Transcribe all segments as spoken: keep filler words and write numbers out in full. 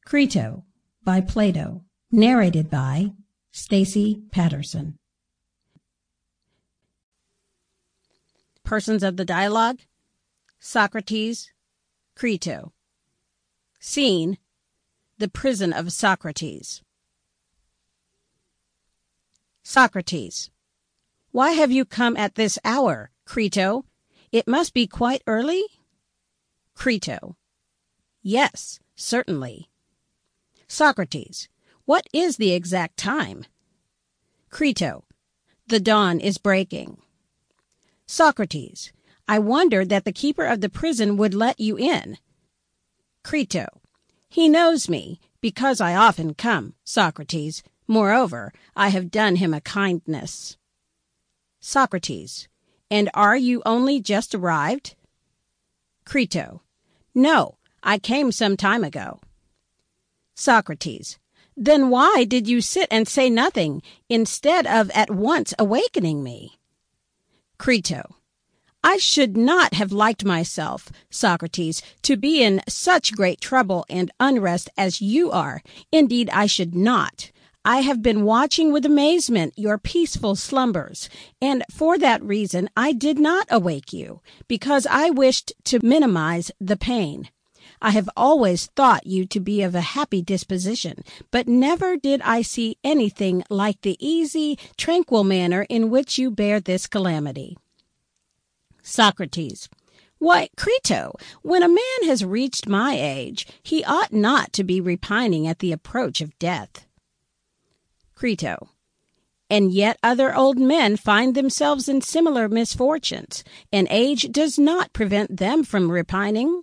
Crito by Plato, narrated by Stacy Patterson. Persons of the dialogue: Socrates, Crito. Scene: the prison of Socrates. Socrates: Why have you come at this hour, Crito? It must be quite early? Crito: Yes, certainly. Socrates: What is the exact time? Crito: The dawn is breaking. Socrates: I wondered that the keeper of the prison would let you in. Crito: He knows me, because I often come, Socrates. Moreover, I have done him a kindness. Socrates: And are you only just arrived? Crito: No, I came some time ago. Socrates: Then why did you sit and say nothing, instead of at once awakening me? Crito: I should not have liked myself, Socrates, to be in such great trouble and unrest as you are. Indeed, I should not. I have been watching with amazement your peaceful slumbers, and for that reason I did not awake you, because I wished to minimize the pain. I have always thought you to be of a happy disposition, but never did I see anything like the easy, tranquil manner in which you bear this calamity. Socrates: Why, Crito, when a man has reached my age, he ought not to be repining at the approach of death. Crito: And yet other old men find themselves in similar misfortunes, and age does not prevent them from repining.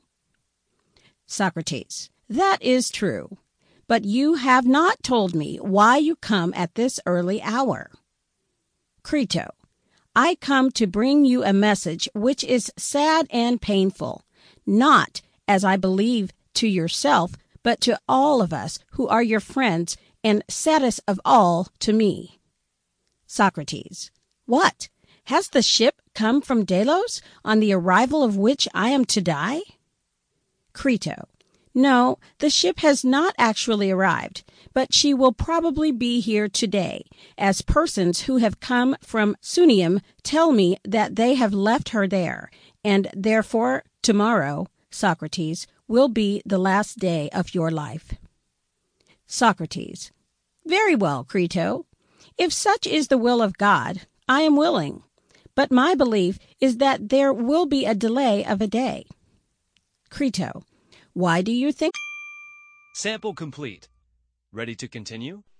Socrates: That is true. But you have not told me why you come at this early hour. Crito: I come to bring you a message which is sad and painful, not, as I believe, to yourself, but to all of us who are your friends, and saddest of all to me. Socrates: What? Has the ship come from Delos, on the arrival of which I am to die? Crito: No, the ship has not actually arrived, but she will probably be here today, as persons who have come from Sunium tell me that they have left her there, and therefore tomorrow, Socrates, will be the last day of your life. Socrates: Very well, Crito. If such is the will of God, I am willing. But my belief is that there will be a delay of a day. Crito: Why do you think? Sample complete. Ready to continue?